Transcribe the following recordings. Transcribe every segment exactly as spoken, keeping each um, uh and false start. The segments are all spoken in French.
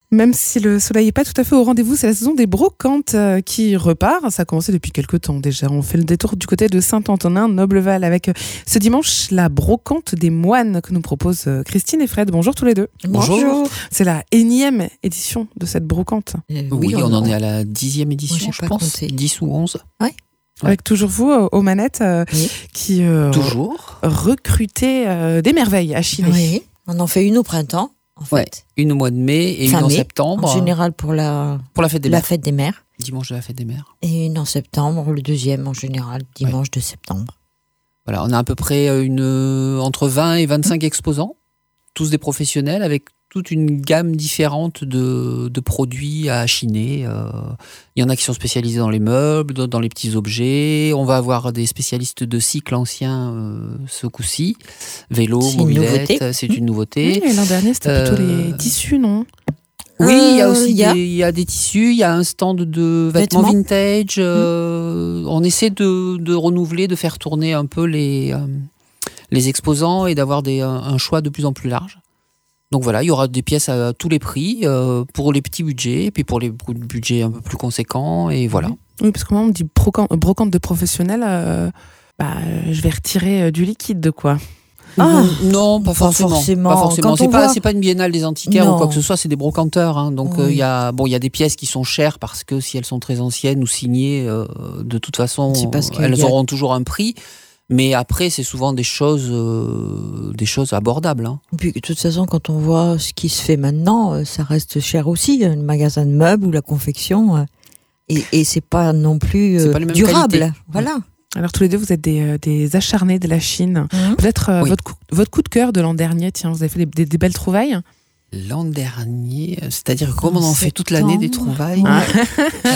Même si le soleil n'est pas tout à fait au rendez-vous, c'est la saison des brocantes euh, qui repart. Ça a commencé depuis quelques temps déjà. On fait le détour du côté de Saint-Antonin, Nobleval, avec euh, ce dimanche la brocante des moines que nous proposent euh, Christine et Fred. Bonjour tous les deux. Bonjour. Bonjour. C'est la énième édition de cette brocante. Euh, oui, oui, on, on en est à la dixième édition, moi, je pense. Compté. dix ou onze. Ouais. Ouais. Avec toujours vous euh, aux manettes euh, oui. qui euh, toujours recrutez euh, des merveilles à chiner. Oui, on en fait une au printemps. En fait. Ouais, une au mois de mai et fin une en mai, septembre. En général pour la, pour la fête des la mères. fête des mères. Dimanche de la fête des mères. Et une en septembre, le deuxième en général, dimanche ouais. de septembre. Voilà, on a à peu près une, entre vingt et vingt-cinq exposants, tous des professionnels avec toute une gamme différente de, de produits à chiner. Euh, il y en a qui sont spécialisés dans les meubles, dans les petits objets. On va avoir des spécialistes de cycle ancien euh, ce coup-ci. Vélo, c'est mobilette, une c'est une nouveauté. Oui, l'an dernier, c'était euh, plutôt les tissus, non ? Oui, euh, il y a aussi y a... Des, y a des tissus, il y a un stand de vêtements, vêtements. vintage. Euh, mmh. On essaie de, de renouveler, de faire tourner un peu les, euh, les exposants et d'avoir des, un, un choix de plus en plus large. Donc voilà, il y aura des pièces à tous les prix, euh, pour les petits budgets, et puis pour les budgets un peu plus conséquents, et voilà. Oui, parce que moi, on me dit brocante, brocante de professionnels, euh, bah, je vais retirer du liquide, quoi. Ah, non, pas forcément. Pas forcément. Pas forcément. C'est voit... pas, c'est pas une biennale des antiquaires non. ou quoi que ce soit, c'est des brocanteurs. Hein. Donc il oui. euh, y a, bon, il y a des pièces qui sont chères parce que si elles sont très anciennes ou signées, euh, de toute façon, elles auront a... toujours un prix. Mais après, c'est souvent des choses, euh, des choses abordables. Hein. Et puis, de toute façon, quand on voit ce qui se fait maintenant, ça reste cher aussi. Le magasin de meubles ou la confection, et, et c'est pas non plus euh, pas durable. Qualités. Voilà. Alors tous les deux, vous êtes des, euh, des acharnés de la Chine. Mmh. Peut-être euh, oui. votre, coup, votre coup de cœur de l'an dernier, tiens, vous avez fait des, des, des belles trouvailles. L'an dernier, c'est-à-dire comment on en fait toute l'année des trouvailles. Ah. euh...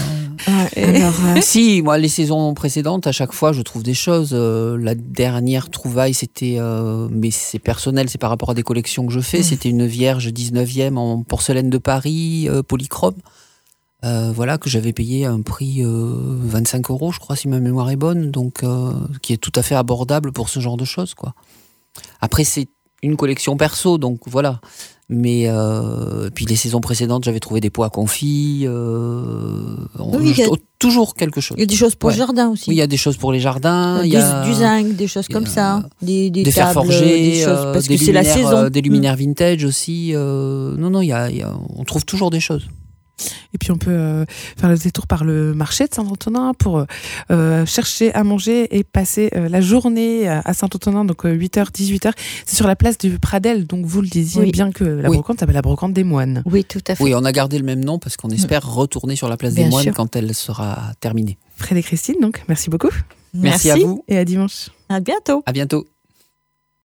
Alors, euh, si, moi, les saisons précédentes, à chaque fois, je trouve des choses. Euh, la dernière trouvaille, c'était, euh, mais c'est personnel, c'est par rapport à des collections que je fais. Mmh. C'était une Vierge dix-neuvième en porcelaine de Paris, euh, polychrome. Euh, voilà, que j'avais payé à un prix euh, vingt-cinq euros, je crois, si ma mémoire est bonne, donc euh, qui est tout à fait abordable pour ce genre de choses, quoi. Après, c'est une collection perso, donc voilà. Mais euh, puis les saisons précédentes, j'avais trouvé des pots à confit. Euh, oui, je, a, toujours quelque chose. Il y a des choses pour ouais. le jardin aussi. Oui, il y a des choses pour les jardins. Il du, y a du zinc, des choses comme ça. Des, des, des tables, fers forgés, des choses, parce des que c'est la saison. Des luminaires mmh. vintage aussi. Euh, non, non, il y a, il y a, on trouve toujours des choses. Et puis on peut euh, faire le détour par le marché de Saint-Antonin pour euh, chercher à manger et passer euh, la journée à Saint-Antonin, donc euh, huit heures, dix-huit heures. C'est sur la place du Pradel, donc vous le disiez oui. bien que la oui. brocante s'appelle la brocante des moines. Oui, tout à fait. Oui, on a gardé le même nom parce qu'on espère mmh. retourner sur la place bien des moines sûr. Quand elle sera terminée. Fred et Christine, donc merci beaucoup. Merci, merci à vous. Et à dimanche. À bientôt. À bientôt.